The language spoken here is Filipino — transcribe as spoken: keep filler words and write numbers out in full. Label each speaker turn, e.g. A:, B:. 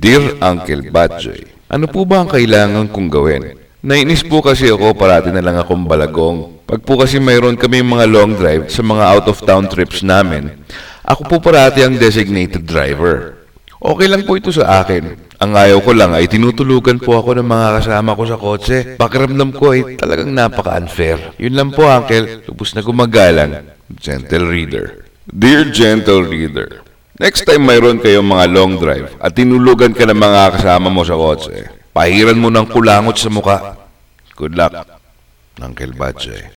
A: Dear Uncle Batjoy, ano po ba ang kailangan kong gawin? Nainis po kasi ako, parati na lang akong balagong. Pag po kasi mayroon kami mga long drive sa mga out-of-town trips namin, ako po parati ang designated driver. Okay lang po ito sa akin. Ang ayaw ko lang ay tinutulugan po ako ng mga kasama ko sa kotse. Pakiramdam ko ay talagang napaka-unfair. Yun lang po, Uncle. Lubos na gumagalang. Gentle Reader. Dear Gentle Reader, next time mayroon kayong mga long drive at tinulugan ka ng mga kasama mo sa kotse, pahiran mo ng kulangot sa muka. Good luck, Uncle Batjoy.